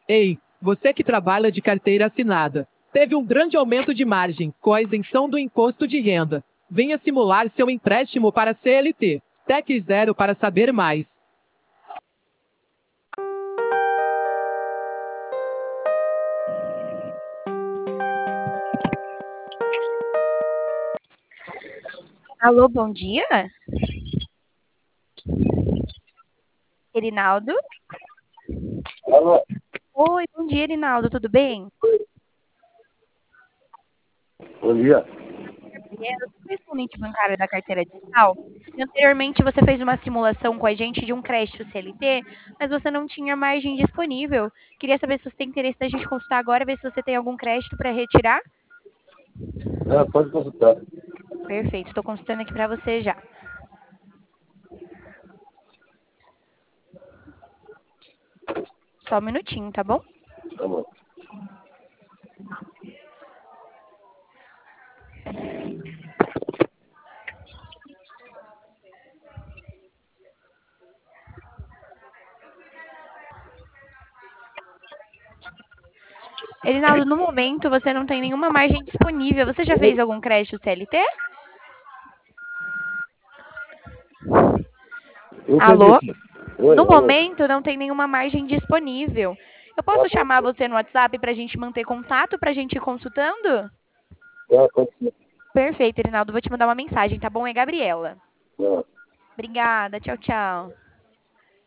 Ei, você que trabalha de carteira assinada, teve um grande aumento de margem com a isenção do imposto de renda. Venha simular seu empréstimo para CLT. Tec Zero para saber mais. Alô, bom dia? Erinaldo? Alô, Oi, bom dia, Erinaldo, tudo bem? bom dia. Eu sou correspondente bancária da carteira digital. E anteriormente você fez uma simulação com a gente de um crédito CLT, mas você não tinha margem disponível. Queria saber se você tem interesse da gente consultar agora, ver se você tem algum crédito para retirar. Pode consultar. Perfeito, estou consultando aqui para você já. Só um minutinho, tá bom? Tá bom. Erinaldo, no momento você não tem nenhuma margem disponível. Você já fez algum crédito CLT? Não entendi, Alô? sim. Oi, No alô. momento não tem nenhuma margem disponível. Eu posso chamar você no WhatsApp para a gente manter contato, para a gente ir consultando? Pode ser. Perfeito, Erinaldo. Vou te mandar uma mensagem, tá bom? É Gabriela. Tá. Obrigada. Tchau, tchau.